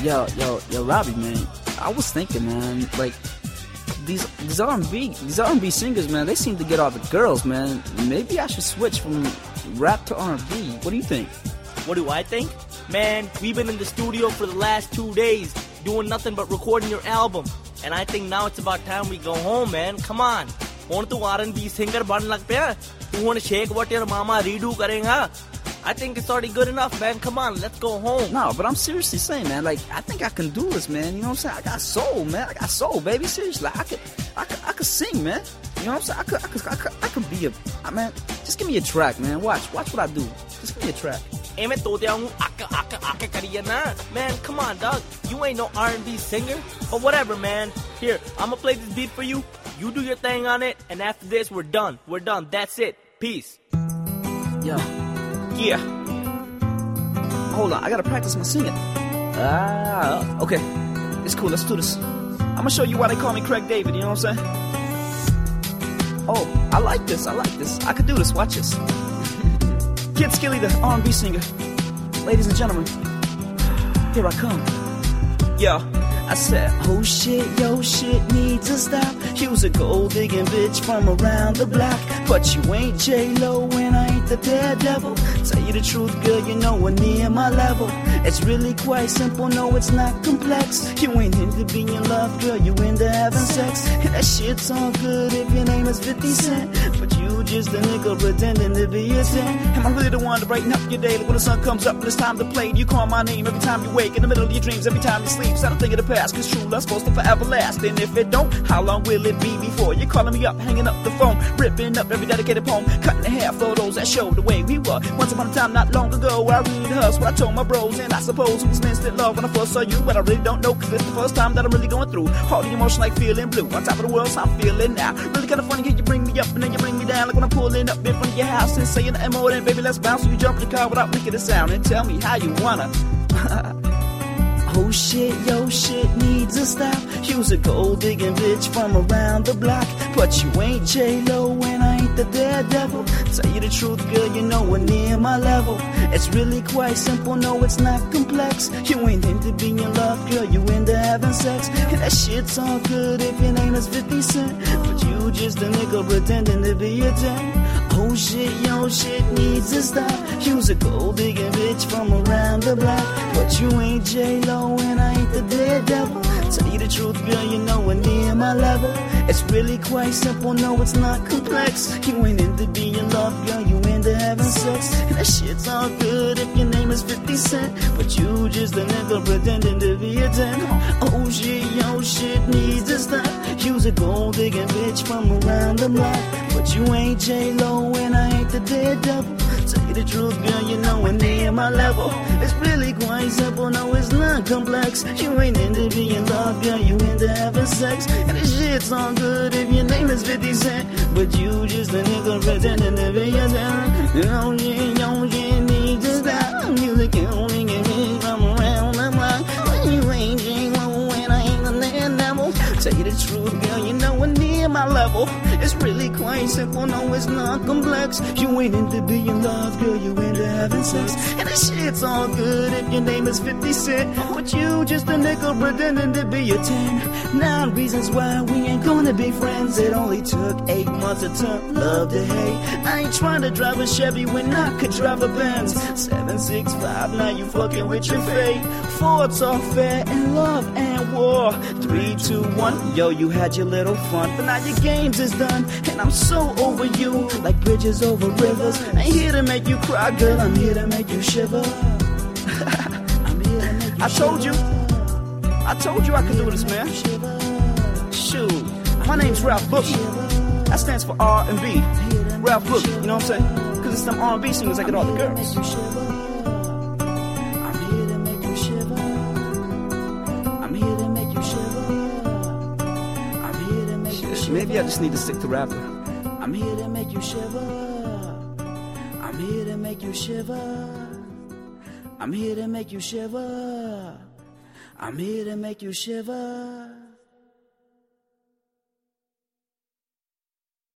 Yo, Robbie, man. I was thinking, man, like these R&B singers, man, they seem to get all the girls, man. Maybe I should switch from rap to R&B. What do you think? What do I think? Man, we've been in the studio for the last 2 days doing nothing but recording your album. And I think now it's about time we go home, man. Come on. Want to R&B singer ban lag paya? You want to shake what your mama redo karenga? I think it's already good enough, man. Come on, let's go home. No, but I'm seriously saying, man, like, I think I can do this, man. You know what I'm saying? I got soul, man. I got soul, baby. Seriously, I could sing, man. You know what I'm saying? I could be man, just give me a track, man. Watch what I do. Just give me a track. Man, come on, dog. You ain't no R&B singer. But whatever, man. Here, I'ma play this beat for you. You do your thing on it, and after this, we're done. We're done. That's it. Peace. Yo. Yeah. Hold on, I gotta practice my singing. Okay. It's cool, let's do this. I'm gonna show you why they call me Craig David, you know what I'm saying? Oh, I like this. I could do this, watch this. Kid Skilly, the R&B singer. Ladies and gentlemen, here I come. Yo, I said, oh shit, yo shit needs to stop. You's a gold digging bitch from around the block, but you ain't J-Lo and I ain't the daredevil. Tell you the truth, girl, you know we're near my level. It's really quite simple, no it's not complex. You ain't into being in love, girl, you into having sex. And that shit's all good if your name is 50 Cent, but you just a nigga pretending to be a 10. Am I really the one to brighten up your day? Like when the sun comes up and it's time to play, you call my name every time you wake, in the middle of your dreams, every time you sleep. So I don't think of the past, cause true love's supposed to forever last. And if it don't, how long will it be before you're calling me up, hanging up the phone, ripping up every dedicated poem, cutting in half photos that show the way we were once upon a time not long ago. I rehearsed what I told my bros, and I suppose it was instant love when I first saw you, but I really don't know, cause it's the first time that I'm really going through all the emotion like feeling blue on top of the world, so I'm feeling now. Really kinda funny how you bring me up and then you bring me down, like when I'm pulling up in front of your house and saying nothing more than baby let's bounce. So you jump in the car without making a sound and tell me how you wanna. Oh shit, yo shit needs to stop. You's a gold digging bitch from around the block, but you ain't J-Lo and I ain't the daredevil. Tell you the truth, girl, you know we're near my level. It's really quite simple, no it's not complex. You ain't into being in love, girl, you into having sex. And that shit's all good if your name is 50 Cent, but you just a nigga pretending to be a 10. Oh shit, yo shit needs to stop. You's a gold digging bitch from around the block, but you ain't J-Lo and I ain't the daredevil. Tell you the truth, girl, you know we're near my level. It's really quite simple, no it's not complex. You ain't into being in love, girl, you into having sex. And that shit's all good if your name is 50 Cent, but you just a nigga pretending to be a 10. Oh shit, yo shit needs to stop. You's a gold digging bitch from around the block, but you ain't J-Lo and I ain't the daredevil. Tell you the truth, girl, you know we're near my level. It's really quite simple, no it's not complex. You ain't into being in love, girl, you into having sex. And this shit's all good if your name is 50 Cent, but you just a nigga pretending to be a 10. Yo shit needs to stop. Music only get me from around the block, but you ain't J-Lo and I ain't the daredevil. Tell you the truth, girl, you know we're near my level. It's really quite simple, no it's not complex. You ain't into being in love, girl, you into having sex. And this shit's all good if your name is 50 Cent, but you just a nigga pretending to be a 10. 9 reasons why we ain't gonna be friends. It only took 8 months to turn love to hate. I ain't trying to drive a Chevy when I could drive a Benz. 765, now you fucking with your fate. Fords are fair in love and war. 3, 2, 1, yo, you had your little fun, but now your games is done, and I'm so over you, like bridges over rivers. I ain't here to make you cry, girl, I'm here to make you shiver. I'm here to make you I told you I could do this, man. Shoot, my name's Ralph Boogie. That stands for R&B. Ralph Boogie, you know what I'm saying? Cause it's them R&B singers that get all the girls. I'm here to make you shiver. I'm here to make you shiver. I'm here to make you shiver. Maybe I just need to stick to rapping. I'm here to make you shiver. I'm here to make you shiver. I'm here to make you shiver. I'm here to make you shiver.